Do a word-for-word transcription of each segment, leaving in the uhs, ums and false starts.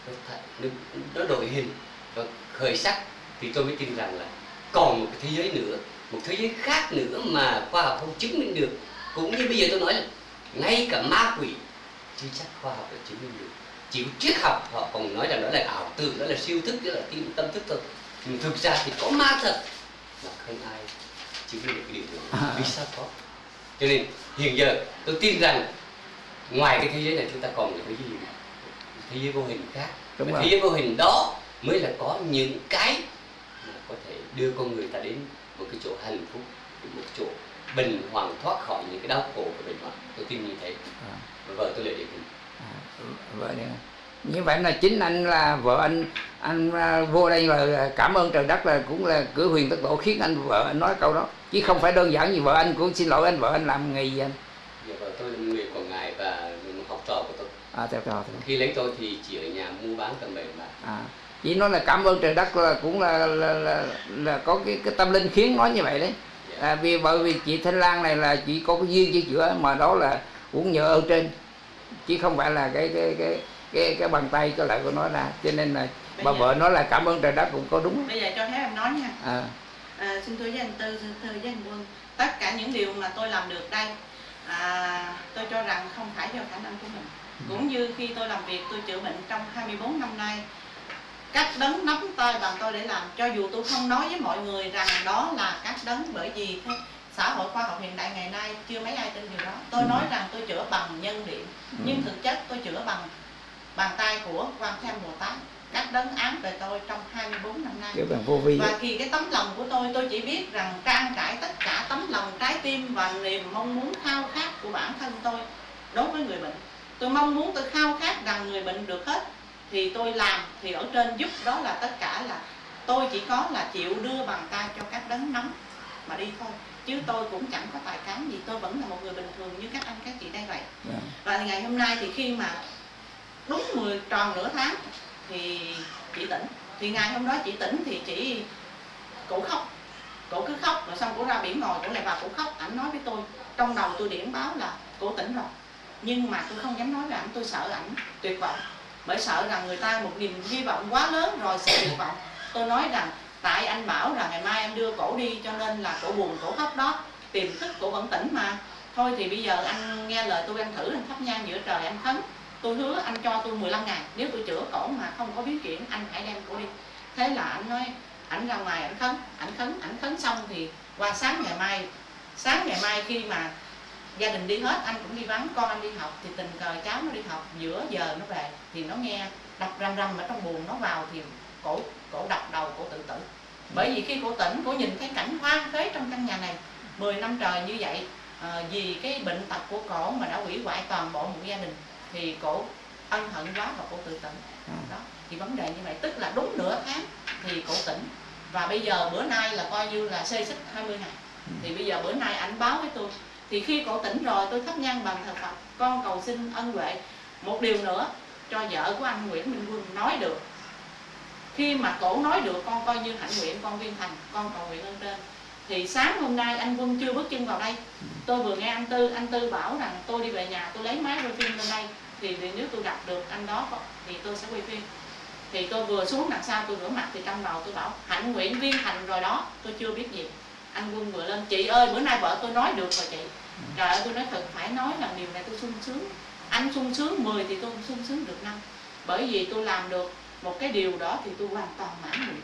nó, nó đổi hình và khởi sắc, thì tôi mới tin rằng là còn một cái thế giới nữa, một thế giới khác nữa mà khoa học không chứng minh được. Cũng như bây giờ tôi nói là ngay cả ma quỷ chưa chắc khoa học đã chứng minh được. Chỉ triết học họ còn nói rằng đó là ảo tưởng, đó là siêu thức, đó là tim tâm thức thôi. Nhưng thực ra thì có ma thật mà không ai chứng minh được cái điều đó. Vì sao có? Cho nên hiện giờ tôi tin rằng ngoài cái thế giới này chúng ta còn một cái gì, thế giới vô hình khác. Và thế giới vô hình đó mới là có những cái mà có thể đưa con người ta đến một cái chỗ hạnh phúc, một chỗ bình hoàng, thoát khỏi những cái đau khổ của bình hoàng. Tôi tin như thế. À. Và vợ tôi lại điển hình. À, vợ này. Như vậy là chính anh là vợ anh anh vô đây là cảm ơn trời đất, là cũng là cửa huyền tất độ khiến anh vợ anh nói câu đó, chứ không phải đơn giản như vợ anh. Cũng xin lỗi anh, vợ anh làm nghề gì anh? Dạ, vợ tôi là người Quảng Ngãi và học trò của tôi. À, theo trò. Khi lấy tôi thì chỉ ở nhà mua bán tầm bậy mà. À, chỉ nói là cảm ơn trời đất là cũng là là, là, là có cái, cái tâm linh khiến nói như vậy đấy. Dạ. À, vì bởi vì chị Thanh Lan này là chỉ có cái duyên chứ chữa, mà đó là cũng nhờ ơn trên, chứ không phải là cái cái cái cái cái bàn tay cái lợi của nó ra. Cho nên là bây bà giờ, vợ nói là cảm ơn trời đất cũng có đúng. Bây giờ cho phép em nói nha. À. À, xin thưa với anh Tư, xin thưa với anh Quân, tất cả những điều mà tôi làm được đây, à, tôi cho rằng không phải do khả năng của mình. Ừ. Cũng như khi tôi làm việc, tôi chữa bệnh trong hai mươi bốn năm nay, các đấng nắm tay bằng tôi để làm, cho dù tôi không nói với mọi người rằng đó là các đấng, bởi vì thế xã hội khoa học hiện đại ngày nay chưa mấy ai tin điều đó. Tôi ừ. nói rằng tôi chữa bằng nhân điện, ừ. nhưng thực chất tôi chữa bằng bàn tay của Quan Thế Âm Bồ Tát, các đấng án về tôi trong hai mươi bốn năm nay. Vô vi. Và khi cái tấm lòng của tôi, tôi chỉ biết rằng trang trải tất cả tấm lòng, trái tim và niềm mong muốn khao khát của bản thân tôi đối với người bệnh. Tôi mong muốn, tôi khao khát rằng người bệnh được hết, thì tôi làm, thì ở trên giúp, đó là tất cả. Là tôi chỉ có là chịu đưa bàn tay cho các đấng nắm mà đi thôi, chứ tôi cũng chẳng có tài cán gì, tôi vẫn là một người bình thường như các anh các chị đây vậy. Yeah. Và ngày hôm nay thì khi mà đúng mười tròn nửa tháng thì chị tỉnh. Thì ngày hôm đó chị tỉnh thì chị cổ khóc, cổ cứ khóc, rồi xong cổ ra biển ngồi, cổ lại vào cổ khóc. Ảnh nói với tôi, trong đầu tôi điển báo là cổ tỉnh rồi, nhưng mà tôi không dám nói với ảnh, tôi sợ ảnh tuyệt vọng, bởi sợ rằng người ta một niềm hy vọng quá lớn rồi sẽ tuyệt vọng. Tôi nói rằng tại anh bảo rằng ngày mai em đưa cổ đi, cho nên là cổ buồn, cổ khóc đó, tiềm thức cổ vẫn tỉnh mà. Thôi thì bây giờ anh nghe lời tôi, anh thử, anh thắp nhang giữa trời, anh khấn. Tôi hứa anh cho tôi mười lăm ngàn, nếu tôi chữa cổ mà không có biến chuyển, anh hãy đem cổ đi. Thế là anh nói, ảnh ra ngoài ảnh khấn, ảnh khấn, ảnh khấn xong thì qua sáng ngày mai, sáng ngày mai khi mà gia đình đi hết, anh cũng đi vắng, con anh đi học, thì tình cờ cháu nó đi học, giữa giờ nó về thì nó nghe đập rầm rầm ở trong buồng, nó vào thì cổ cổ đập đầu, cổ tự tử. Bởi vì khi cổ tỉnh, cổ nhìn thấy cảnh hoang phế trong căn nhà này mười năm trời như vậy, à, vì cái bệnh tật của cổ mà đã hủy hoại toàn bộ một gia đình, thì cổ ân hận quá và cổ tự tử. Đó, thì vấn đề như vậy, tức là đúng nửa tháng thì cổ tỉnh. Và bây giờ bữa nay là coi như là xê xích hai mươi ngày. Thì bây giờ bữa nay ảnh báo với tôi, thì khi cổ tỉnh rồi tôi thắp nhang bàn thờ Phật, con cầu xin ân huệ một điều nữa cho vợ của anh Nguyễn Minh Quân nói được. Khi mà cổ nói được, con coi như hạnh nguyện, con viên thành, con cầu nguyện ơn trên. Thì sáng hôm nay anh Quân chưa bước chân vào đây, tôi vừa nghe anh Tư, anh Tư bảo rằng tôi đi về nhà tôi lấy máy quay phim lên đây, thì nếu tôi gặp được anh đó thì tôi sẽ quay phim. Thì tôi vừa xuống đằng sau tôi rửa mặt, thì trong đầu tôi bảo hạnh nguyện viên thành rồi đó, tôi chưa biết gì. Anh Quân vừa lên, chị ơi bữa nay vợ tôi nói được rồi chị. Trời ơi, tôi nói thật, phải nói là điều này tôi sung sướng. Anh sung sướng mười thì tôi sung sướng được năm. Bởi vì tôi làm được một cái điều đó thì tôi hoàn toàn mãn nguyện.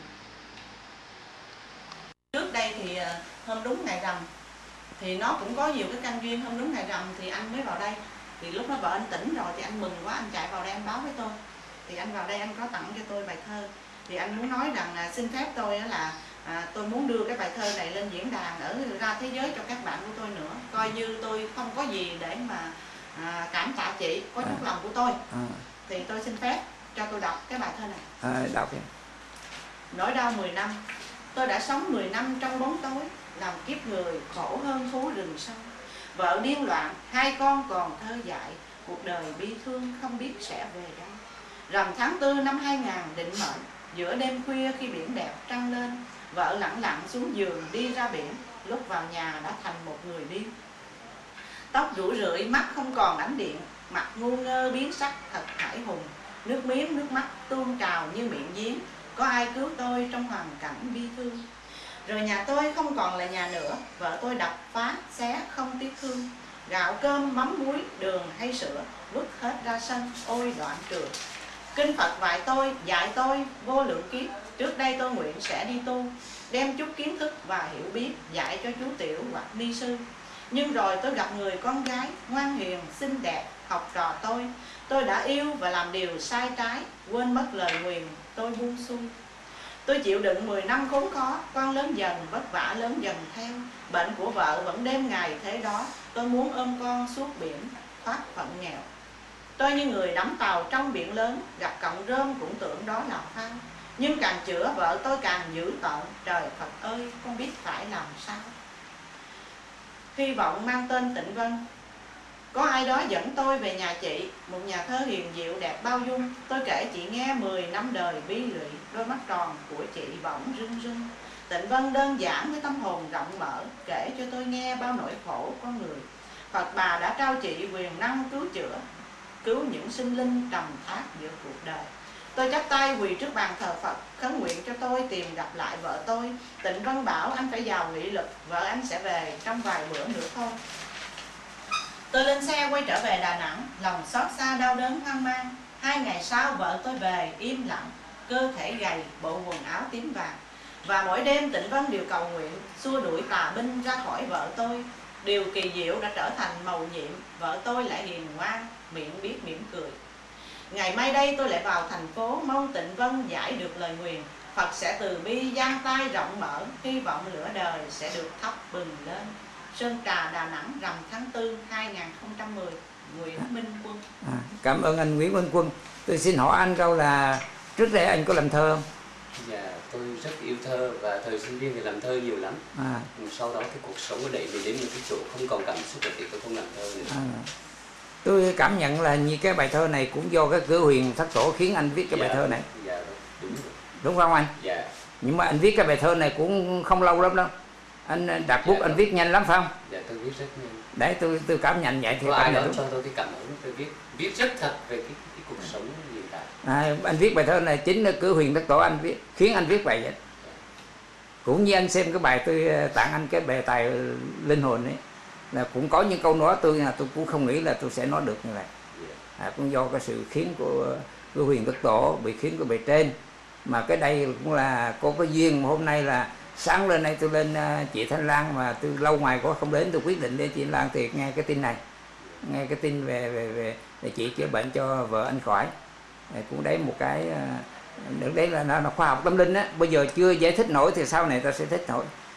Trước đây thì hôm đúng ngày rằm thì nó cũng có nhiều cái căn duyên. Hôm đúng ngày rằm thì anh mới vào đây. Thì lúc đó vợ anh tỉnh rồi thì anh mừng quá, anh chạy vào đây anh báo với tôi. Thì anh vào đây anh có tặng cho tôi bài thơ. Thì anh muốn nói rằng là xin phép tôi là à, tôi muốn đưa cái bài thơ này lên diễn đàn ở ra thế giới cho các bạn của tôi nữa. Coi như tôi không có gì để mà à, cảm tạ chị, có chút à. lòng của tôi. À. Thì tôi xin phép cho tôi đọc cái bài thơ này. À, đọc đi. Nỗi đau mười năm, tôi đã sống mười năm trong bóng tối, làm kiếp người khổ hơn thú rừng sâu. Vợ điên loạn, hai con còn thơ dại, cuộc đời bi thương không biết sẽ về đâu. Rằm tháng tư năm hai ngàn định mệnh, giữa đêm khuya khi biển đẹp trăng lên, vợ lặng lặng xuống giường đi ra biển, lúc vào nhà đã thành một người điên. Tóc rủ rượi, mắt không còn ánh điện, mặt ngu ngơ biến sắc thật hải hùng. nước miếng nước mắt tuôn trào như miệng giếng. Có ai cứu tôi trong hoàn cảnh bi thương. Rồi nhà tôi không còn là nhà nữa, vợ tôi đập phá xé không tiếc thương. Gạo cơm mắm muối đường hay sữa vứt hết ra sân, ôi đoạn trường. Kinh Phật dạy tôi dạy tôi vô lượng kiếp, trước đây tôi nguyện sẽ đi tu, đem chút kiến thức và hiểu biết dạy cho chú Tiểu hoặc ni sư. Nhưng rồi tôi gặp người con gái ngoan hiền xinh đẹp, học trò tôi. Tôi đã yêu và làm điều sai trái, quên mất lời nguyền, tôi buông xuôi. Tôi chịu đựng mười năm khốn khó, con lớn dần vất vả lớn dần theo. Bệnh của vợ vẫn đêm ngày thế đó, tôi muốn ôm con suốt biển, thoát phận nghèo. Tôi như người đắm tàu trong biển lớn, gặp cọng rơm cũng tưởng đó là phao. Nhưng càng chữa vợ tôi càng dữ tợn, trời Phật ơi con biết phải làm sao. Hy vọng mang tên Tịnh Vân. Có ai đó dẫn tôi về nhà chị, một nhà thơ hiền diệu đẹp bao dung. Tôi kể chị nghe mười năm đời bi lụy, đôi mắt tròn của chị bỗng rưng rưng. Tịnh Vân đơn giản với tâm hồn rộng mở, kể cho tôi nghe bao nỗi khổ con người. Phật bà đã trao chị quyền năng cứu chữa, cứu những sinh linh trầm thác giữa cuộc đời. Tôi chắp tay quỳ trước bàn thờ Phật, khấn nguyện cho tôi tìm gặp lại vợ tôi. Tịnh Vân bảo anh phải giàu nghị lực, vợ anh sẽ về trong vài bữa nữa thôi. Tôi lên xe quay trở về Đà Nẵng, lòng xót xa đau đớn hoang mang. Hai ngày sau vợ tôi về im lặng, cơ thể gầy, bộ quần áo tím vàng. Và mỗi đêm Tịnh Vân đều cầu nguyện xua đuổi tà binh ra khỏi vợ tôi. Điều kỳ diệu đã trở thành mầu nhiệm, vợ tôi lại hiền ngoan, miệng biết mỉm cười. Ngày mai đây tôi lại vào thành phố, mong Tịnh Vân giải được lời nguyền. Phật sẽ từ bi giang tay rộng mở, hy vọng lửa đời sẽ được thắp bừng lên. Sơn Trà, Đà Nẵng, rằm tháng tư hai nghìn không trăm mười. Nguyễn Minh Quân. À, cảm ơn anh Nguyễn Minh Quân. Tôi xin hỏi anh câu là trước đây anh có làm thơ không? Dạ, tôi rất yêu thơ và thời sinh viên thì làm thơ nhiều lắm. À. Sau đó cái cuộc sống nó đẩy mình đến một cái chỗ không còn cảm xúc thì tôi không làm thơ nữa. À. Tôi cảm nhận là như cái bài thơ này cũng do cái cửa huyền thất tổ khiến anh viết cái dạ, bài thơ này. Dạ, đúng rồi. Đúng không anh? Dạ. Nhưng mà anh viết cái bài thơ này cũng không lâu lắm đâu. Anh đặt bút dạ, anh viết nhanh lắm phải không? Dạ, tôi viết rất nhanh. Đấy, tôi tôi cảm nhận vậy thì có cảm ai đó nhận cho tôi cái cảm hứng, tôi viết viết rất thật về cái, cái cuộc sống hiện tại. À, anh viết bài thơ này chính là cửa huyền thất tổ anh viết, khiến anh viết bài vậy. Cũng như anh xem cái bài tôi tặng anh cái bài tài linh hồn ấy, là cũng có những câu nói tôi là tôi cũng không nghĩ là tôi sẽ nói được như vậy. À, cũng do cái sự khiến của cửa huyền thất tổ bị khiến của bề trên. Mà cái đây cũng là có cái duyên, hôm nay là sáng lên đây tôi lên uh, chị Thanh Lan mà tôi lâu ngày có không đến, tôi quyết định đến chị Thanh Lan thì nghe cái tin này, nghe cái tin về về về, về chị chữa bệnh cho vợ anh khỏi. Đấy, cũng đấy một cái uh, đấy là nó, nó khoa học tâm linh á, bây giờ chưa giải thích nổi thì sau này ta sẽ thích nổi.